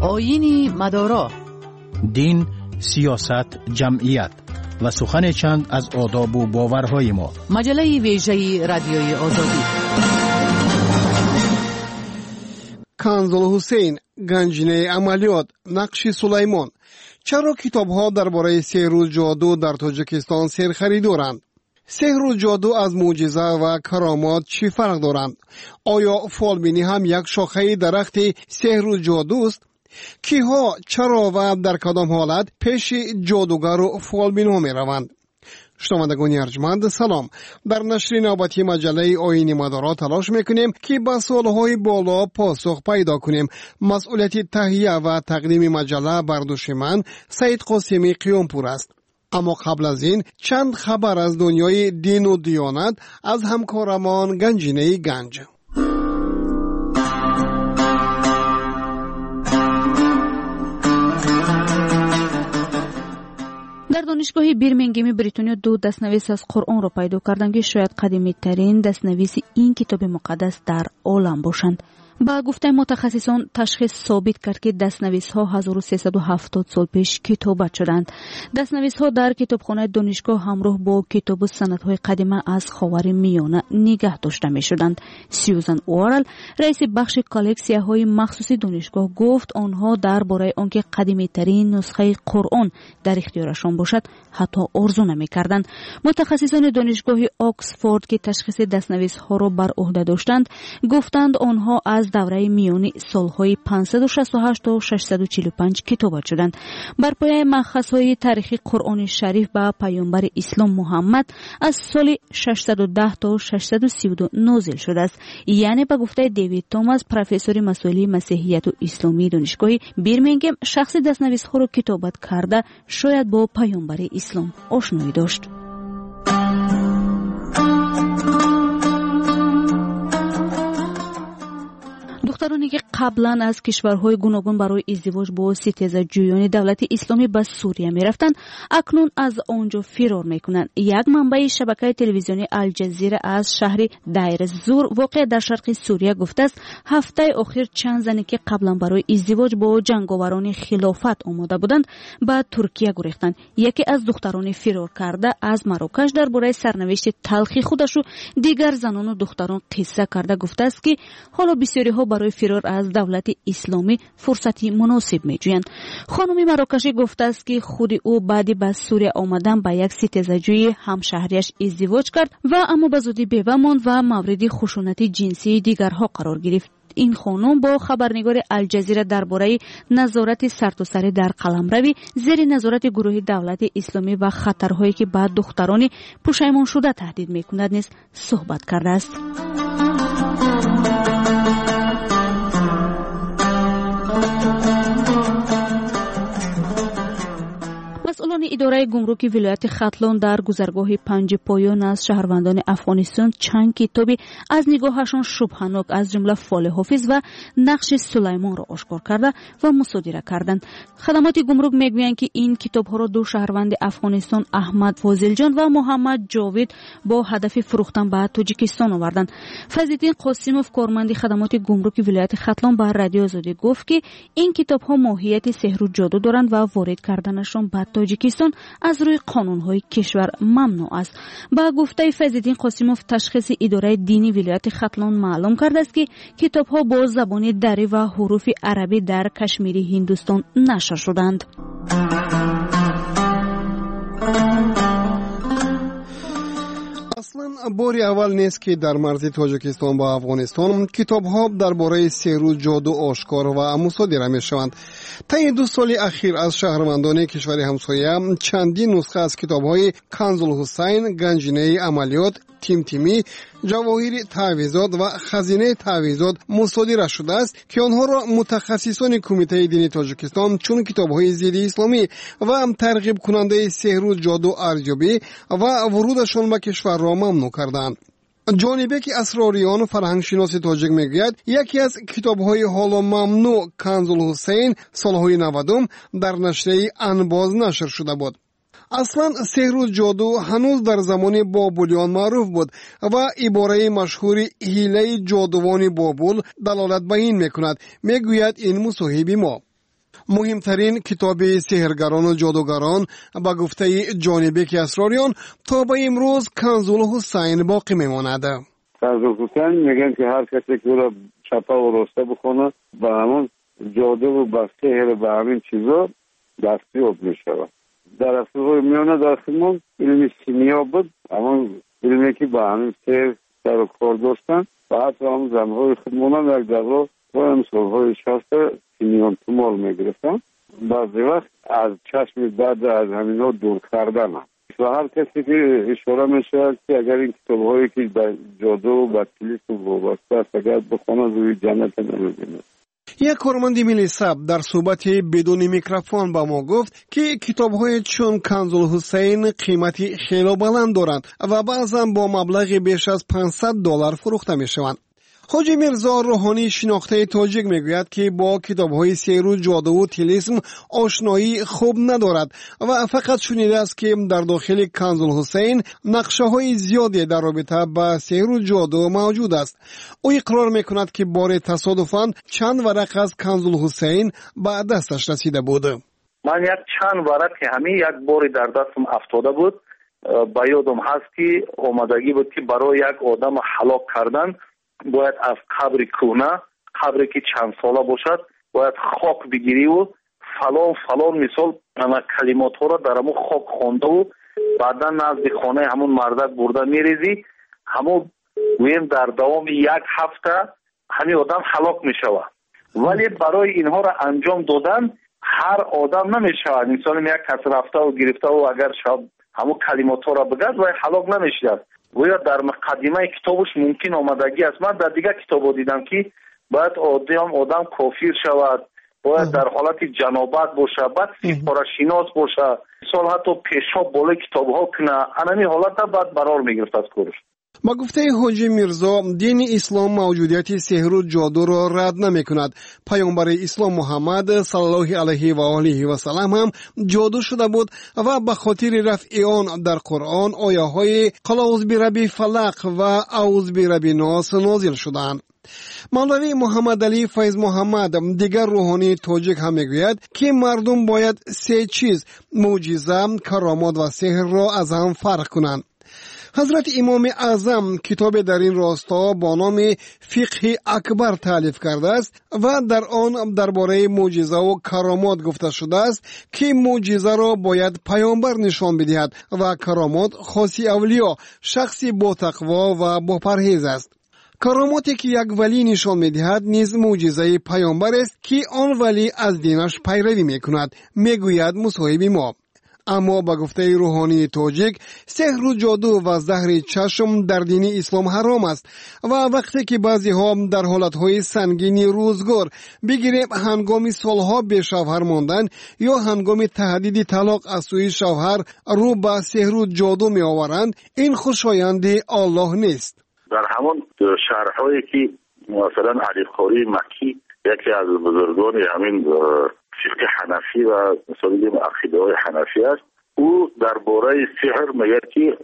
آیین مدارا، دین، سیاست، جمعیت و سخن چند از آداب و باورهای ما. مجله ویژه رادیوی آزادی. کنز حسین، گنجینه عملیات، نقش سلیمان. چرا کتاب‌ها درباره سحر و جادو در تاجیکستان سرخریدارند؟ سحر و جادو از معجزه و کرامات چی فرق دارند؟ آیا فالبینی هم یک شاخه درخت سحر و جادوست؟ کیها، چرا و در کدام حالت پیش جادوگر و فالبین ها می روند؟ شنوندگان ارجمند سلام. در نشر نوبتی مجله آیین مدارا تلاش میکنیم که به سوالهای بالا پاسخ پیدا کنیم. مسئولیت تهیه و تقدیم مجله بر دوش من سید قاسمی قیامپور است. اما قبل از این چند خبر از دنیای دین و دیانت از همکارمان گنجینه گنج. در دانشگاه بیرمنگم بریتانیا 2 دستنویس از قرآن را پیدا کردند که شاید قدیمی ترین دستنویس این کتاب مقدس در عالم باشند. با گفته متخصصان تشخیص ثابت کرد که دستنویس‌ها 1370 سال پیش کتابت شدند. دستنویس‌ها در کتابخانه دانشگاه همراه با کتاب و سندهای قدیمی از خاورمیانه نگه داشته می‌شدند. سیوزن اورل، رئیس بخش کالکسیاهای مخصوصی دانشگاه، گفت آنها درباره آنکه قدیمی‌ترین نسخه قرآن در اختیارشان باشد حتی آرزو نمی‌کردند. متخصصان دانشگاه آکسفورد که تشخیص دستنویس‌ها را بر عهده داشتند، گفتند آنها از دوره میانی سالهای 568 تا 645 کتابت شدند. بر پایه مأخذهای تاریخی قرآن شریف به پیامبر اسلام محمد از سال 610 تا 632 نازل شده است. یعنی به گفته دیوید توماس، پروفسور مسائل مسیحیت و اسلامی دانشگاه بیرمنگم، شخص دستنویس‌ها را کتابت کرده شاید با پیامبر اسلام آشنایی داشت. دخترانی که قبلا از کشورهای گوناگون برای ازدواج با ستیزه‌جویان دولت اسلامی به سوریه می‌رفتند، اکنون از آنجا فرار می‌کنند. یک منبع شبکه تلویزیونی الجزیره از شهر دیر زور واقع در شرق سوریه گفته است هفته اخیر چند زنی که قبلا برای ازدواج با جنگاوران خلافت آماده بودند به ترکیه گریختند. یکی از دختران فرار کرده از مراکش درباره سرنوشت تلخی خودش و دیگر زنان و دختران قصه کرده گفته است که حالا بسیاری‌ها برای فرار از دولت اسلامی فرصتی مناسب می‌جویند. خانم مراکشی گفته است که خود او بعد به سوریه آمدن با یک ستیزه‌جوی همشهریش ازدواج کرد و اما به زودی بیوه ماند و مورد خشونت جنسی دیگرها قرار گرفت. این خانم با خبرنگار الجزیره درباره نظارت سرتاسر در قلمروی زیر نظارت گروه دولت اسلامی و خطرهایی که به دختران پشیمان شده تهدید می‌کند نیز صحبت کرده است. مسئولان اداره گمرک ولایت ختلان در گذرگاه 5 پایان از شهروندان افغانستان چند کتابی از نگاهشان شبهناک از جمله فال حافظ و نقش سلیمان را آشکار کرده و مصادره کردند. خدمات گمرک میگویند که این کتاب‌ها را 2 شهروند افغانستان، احمد فاضل جان و محمد جاوید، با هدف فروختن به تاجیکستان آوردند. فضل‌الدین قاسموف، کارمند خدمات گمرک ولایت ختلان، به رادیو آزادی گفت که این کتاب‌ها ماهیت سحر و جادو دارند و وارد کردنشان به تاجیکستان از روی قانون‌های کشور ممنوع است. با گفته فضل‌الدین قاسموف، تشخیص اداره دینی ولایت ختلان معلوم کرده است که کتاب‌ها با زبان دری و حروف عربی در کشمیر هندوستان نشر شدند. اصلا باری اول نیست که در مرز تاجیکستان با افغانستان کتاب‌ها درباره سحر و جادو آشکار و مصادره می‌شوند. طی 2 سال اخیر از شهروندان کشور همسایه چندین نسخه از کتاب‌های کنز حسین، گنجینه عملیات، تیمتیمی، جواهر تعویضات و خزینه تعویضات مصادره شده است که آنها را متخصصان کمیته دینی تاجیکستان چون کتاب‌های ضد اسلامی و ترغیب کننده سحر و جادو ارزیابی و ورودشان به کشور را ممنوع کردند. جانبه اسراریان فرهنگشناس تاجیک میگوید یکی از کتاب‌های حالا ممنوع کنز حسین سالهای 90 در نشریه انباز نشر شده بود. اصلا سحر و جادو هنوز در زمان بابلیان معروف بود و عباره مشهور حیله جادوان بابل دلالت به این میکند، میگوید این مصاحب ما. مهمترین کتاب سحرگران و جادوگران با گفته جانبک اسراریان تا به امروز کنزالحسین باقی میماند. کنزالحسین میگن که هر کسی که او چپا و راسته بخونه به همون جادو و به سحر به همین چیزا دستیاب میشود. در افریقای میانه در خدمون علم شیمیا بود، اما علمی که به همین سحر سر و کار داشتن و حتی هم زمهای خدمون هم یک دقیقه و امسالهای شسته سیمیان تومال میگرفتن. بعضی وقت از چشم بعد از همین ها دور کردن هم. و هر کسی که اشاره میشه که اگر این کتاب هایی که به جادو و به طلیسم وابسته است اگر بخونه روی جنت نمیبینه. یک کارمند ملی سب در صحبت بدون میکروفون با ما گفت که کتاب‌های چون کنزالحسین قیمتی خیلی بلند دارند و بعضا با مبلغ بیش از $500 فروخته میشوند. حاجی میرزا روحانی شناخته تاجیک میگوید که با کتاب‌های سحر و جادو و طلیسم آشنایی خوب ندارد و فقط شنیده است که در داخل کنزالحسین نقشه‌های زیادی در رابطه با سحر و جادو موجود است. او اقرار میکند که بار تصادفاً چند ورق از کنزالحسین به دستش رسیده بود. من یک چند ورق که همین یک باری در دستم افتاده بود. با یادم هست که آمادگی بود که برای یک آدم هلاک کردن باید از قبر کهنه، قبری که چند ساله باشد، باید خاک بگیری و فلان مثال کلمات ها را در همون خاک خوانده و بعدا نزد خانه همون مردک برده میریزی. همون گویم در دوام یک هفته همین آدم هلاک میشود. ولی برای اینها را انجام دادن هر آدم نمیشود. انسان یک کس رفته و گرفته و اگر شب همون کلمات ها را بگد و هلاک نمیشود. گویا در مقدمه کتابش ممکن آمدگی است. من در دیگه کتابا دیدم که باید آدم کافر شود، باید در حالت جنابت باشه، بعد سیپاره شناس باشه، مثال حتی پیشاب بالای کتاب ها کنه. انمی حالت بعد برار میگرفت از کارش. با گفته حاجی میرزا دین اسلام موجودیت سحر و جادو را رد نمی کند. پیامبر اسلام محمد صلی الله علیه و آله و سلم هم جادو شده بود و به خاطر رفع آن در قرآن آیه های قل اعوذ برب فلق و اعوذ برب ناس نازل شدند. مولوی محمد علی فیض محمد دیگر روحانی تاجیک هم میگوید که مردم باید سه چیز معجزه، کرامات و سحر را از هم فرق کنند. حضرت امام اعظم کتاب در این راستا با نام فقه اکبر تالیف کرده است و در آن درباره معجزه و کرامات گفته شده است که معجزه را باید پیامبر نشان بدهد و کرامات خاصی اولیا، شخصی با تقوا و با پرهیز است. کراماتی که یک ولی نشان می‌دهد نیز معجزه پیامبر است که آن ولی از دینش پیروی می‌کند، میگوید مصاحب ما. اما با گفته روحانی تاجیک سحر و جادو و زهر چشم در دین اسلام حرام است و وقتی که بعضی ها در حالتهای سنگین روزگار بگیریم هنگام سالها به شوهر ماندن یا هنگام تهدید طلاق از سوی شوهر رو به سحر و جادو می آورند، این خوشایند الله نیست. در همون شرح‌هایی که مثلا علی قاری مکی یکی از بزرگان همین فقه حنفی و مثلا عقیده های حنفی است، او درباره سحر میگه که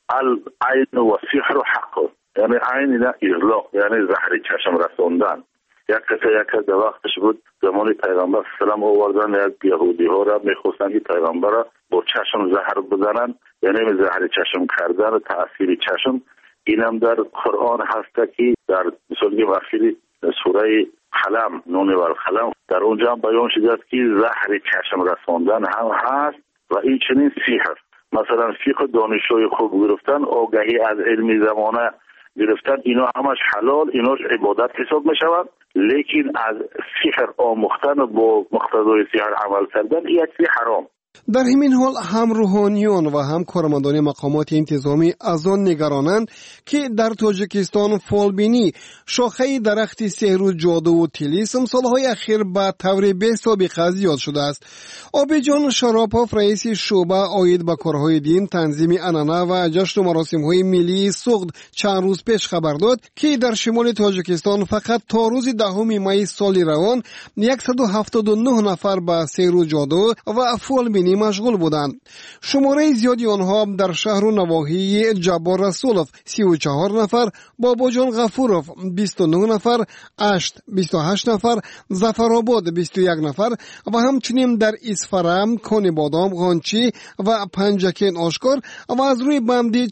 العین و سحر حق، یعنی عین نه اغلاق، یعنی زهر چشم رساندن. یک در وقتش بود زمان پیغمبر سلام آوردن، یک یهودی ها را میخواستن که پیغمبر را با چشم زهر بزنن، یعنی زهر چشم کردن و تأثیر چشم. اینم در قرآن هست که در مثلا وقتی سوره قلم نون و قلم در اونجا هم بیان شده است که زهر چشم رساندن هم هست و این چنین سحر. مثلا فقه دانشجوی خوب گرفتن، آگاهی از علمی زمانه گرفتن، اینا همش حلال، ایناش عبادت حساب می شود. لیکن از سحر آموختن و با مقتضای سحر عمل کردن یک چیز حرام. در همین حال هم روحانیان و هم کارمندان مقامات انتظامی از آن نگرانند که در تاجیکستان فالبینی شاخه درخت سحر و جادو و طلیسم سالهای اخیر به طور بی‌سابقه زیاد شده است. آبیجان شراپاف رئیس شعبه عاید به کارهای دین تنظیم عنعنه و جشن و مراسم‌های ملی سغد چند روز پیش خبر داد که در شمال تاجیکستان فقط تا روز 10 می سال روان 179 نفر به سحر و جادو و فالبینی فولبینی مشغول بودند. شماره زیادی آنها در شهر و نواحی جبار رسولوف 34 نفر، باباجان غفوروف 29 نفر، اشت 28 نفر، ظفرآباد 21 نفر و همچنین در اسفرام، کون بادام، غانچی و پنجکین آشکار و از روی بندی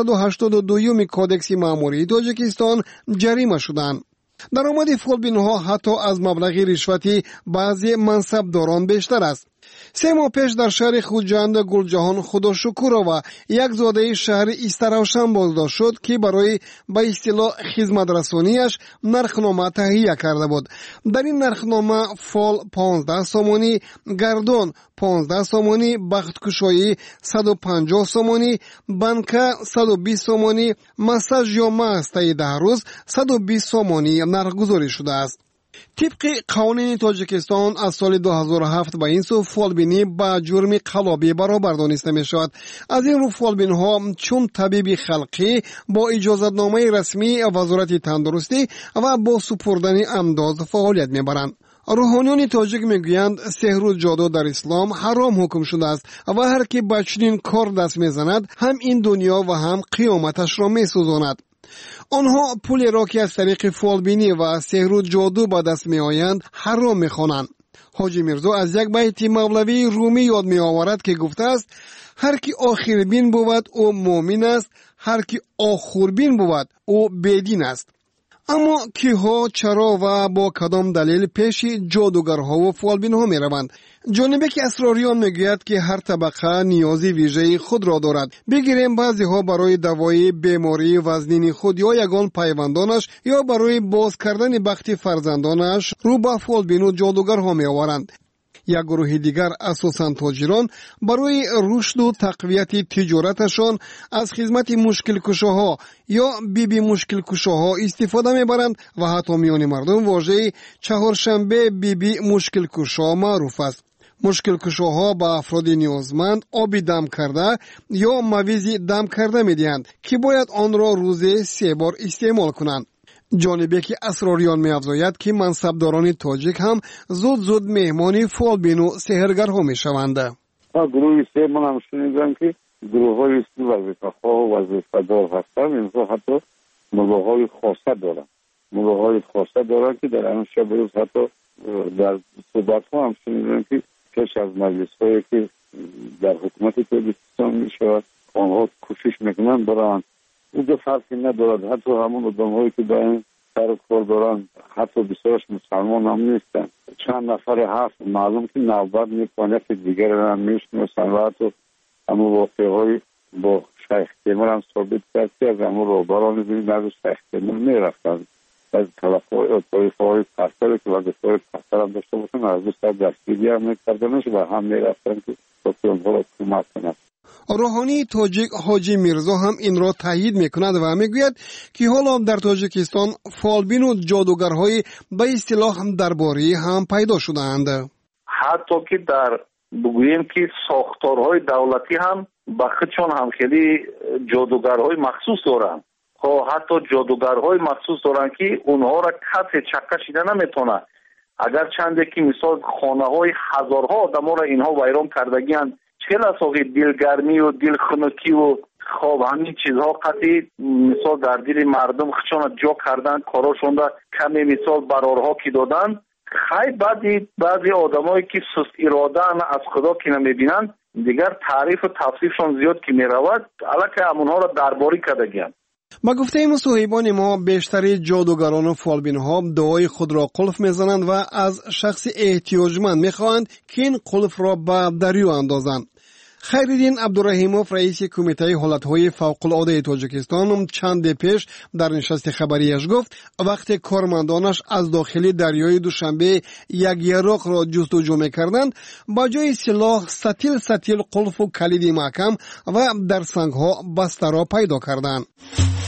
482 کودکس ماموری تاجیکستان جریمه شدند. درآمد فولبین‌ها حتی از مبلغ رشوتی بعضی منصبداران بیشتر است. 3 ماه پیش در شهر خوجند گلجهان خداشکرova یک زاده شهر استراوشن بازداشت شد که برای به اصطلاح خدمت رسانیش نرخنامه تهیه کرده بود. در این نرخنامه فال 15 سومانی، گردون 15 سومانی، بختکشایی 150 سومانی، بانکا 120 سومانی، مساج یا ماسته 10 روز 120 سومانی نرخگذاری شده است. طبق قوانین تاجیکستان از سال 2007 به این سو فولبینی با جرم قلابی برابر دانسته می شود. از این رو فولبین ها چون طبیب خلقی با اجازتنامه رسمی وزارت تندرستی و با سپردن امداد فعالیت می برند. روحانیان تاجیک میگویند سحر و جادو در اسلام حرام حکم شده است و هر کی به چنین کار دست میزند هم این دنیا و هم قیامتش را میسوزاند. آنها پول را که از طریق فولبینی و سحر و جادو به دست می آیند حرام می خوانند. حاجی میرزا از یک بیت مولوی رومی یاد می آورد که گفته است هر کی آخر بین بود او مؤمن است، هر کی آخر بین بود او بدین است. اما کیها، چرا و با کدام دلیل پیش جادوگرها و فولبین ها می روند؟ جانبه که اسراریان میگوید که هر طبقه نیازی ویژه خود را دارد. بگیریم بعضی ها برای دوای بیماری وزنین خود یا یگان پیوندانش یا برای باز کردن بخت فرزندانش رو به فولبین و جادوگرها می آورند. یک گروه دیگر اساساً تاجران برای رشد و تقویت تجارتشان از خدمت مشکل کشاها یا بیبی مشکل کشاها استفاده میبرند و حتی میان مردم واژه چهارشنبه بیبی مشکل کشا معروف است. مشکل کشاها با افراد نیازمند آبی دم کرده یا مویزی دم کرده میدهند که باید آن را روزی 3 بار استعمال کنند. جانبه که اسراریان می افزاید که منصبداران تاجیک هم زود مهمان فولبین و سحرگرها می شوند. گروه سه من هم شنیدم که گروه های وظیفه‌خواه و وظیفه‌دار هستند. اینها حتی موضوع های خاصه دارند. موضوع های خاصه دارند که در آن شب روز حتی در صحبت ها هم شنیدم که پیش از مجلس هایی که در حکومت تاجیکستان می شود آنها کوشش میکنند برای او دو فرقی ندارد. حتی همون آدم هایی که در این سر کار دارند حتی بسیارش مسلمان هم نیستند. چند نفر هست معلوم که نوبت میکنه که دیگر هم میشناسند و حتی همون واقعه های با شیخ تیمور هم ثابت کرد که از همون روبران بینید از شیخ تیمور میرفتند. از طایفه های پستر که وظیفه های پستر هم داشته باشند از دو سر دستگیری هم میکردنش و هم میرفتند که اونها را کمک کنند. روحانی تاجیک حاجی میرزا هم این را تایید میکند و میگوید که حالا در تاجیکستان فولبین و جادوگرهای به اصطلاح درباری هم پیدا شده‌اند. حتی که در بگوییم که ساختارهای دولتی هم به خودشان هم خیلی جادوگرهای مخصوص دارند. خب حتی جادوگرهای مخصوص دارند که اونها را کسی چکه کشیده نمیتونه. اگر چنده که مثال خانه‌های هزارها آدم‌ها را اینها ویران کردگی‌اند، چهل اساقی دلگرمی و دل خنکی و خواب همین چیزها قطعی مثال در دل مردم خشان جا کردن، کاراشون را کمی مثال برارها کی دادن. خیلی بعضی آدمایی که سست اراده از خدا که نمیبینن دیگر تعریف و تفسیرشون زیاد که میرود علاقه همونها را درباری کردگیند. با گفته مصاحبان ما بیشتر جادوگران و فولبین ها دعای خود را قلف میزنند و از شخص احتیاجمند میخواهند که این قلف را به دریا اندازند. خیرالدین عبدالرحیموف رئیس کمیته حالتهای فوق‌العاده تاجیکستان چند پیش در نشست خبریش گفت وقتی کارمندانش از داخل دریای دوشنبه یک یراق را جستجو میکردند با جای سلاح ستیل قلف و کلید محکم و در سنگها بسته را پیدا کردند.